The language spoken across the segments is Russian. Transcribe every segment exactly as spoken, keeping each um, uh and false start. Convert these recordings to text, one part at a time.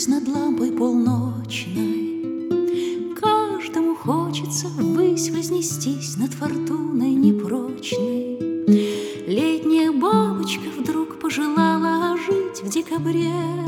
склонившись над лампой полночной, каждому хочется ввысь вознестись над фортуной непрочной. Летняя бабочка вдруг пожелала жить в декабре,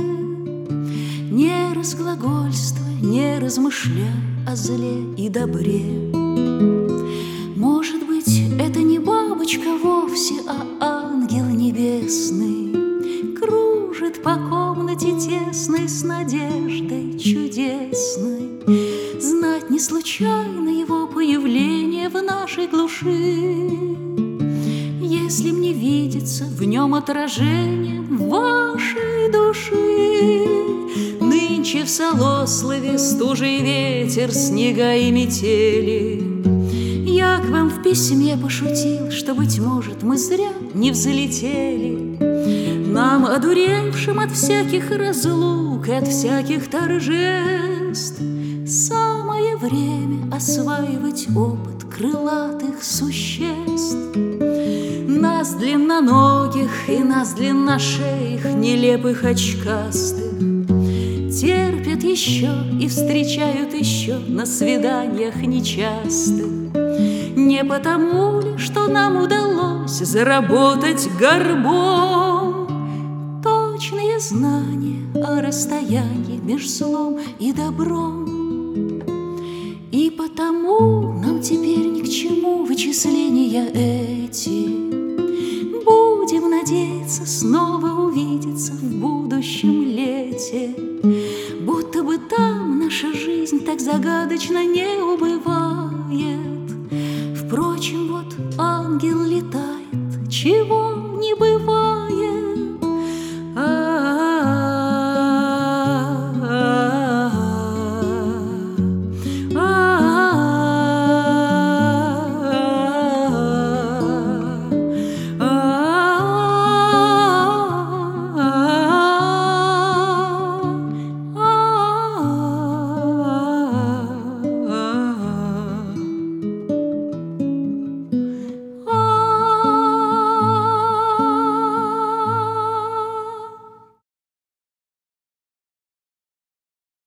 не разглагольствуя, не размышляя о зле и добре. Может быть, это не бабочка вовсе, а ангел небесный кружит по комнате тесной с надеждой чудесной. Знать не случайно его появление в нашей глуши, если мне видится в нем отражение вашей души. Нынче в Солослове стужей ветер, снега и метели. Я к вам в письме пошутил, что, быть может, мы зря не взлетели. Нам, одуревшим от всяких разлук и от всяких торжеств, самое время осваивать опыт крылатых существ. Нас длинноногих и нас длинношеих, нелепых очкастых, терпят еще и встречают еще на свиданиях нечастых. Не потому ли, что нам удалось заработать горбом точные знания о расстоянии между злом и добром? И потому нам теперь ни к чему вычисления эти. Будем надеяться снова увидеться в будущем лете, будто бы там наша жизнь так загадочно не убывает. Впрочем, вот ангел летает, чего не бывает.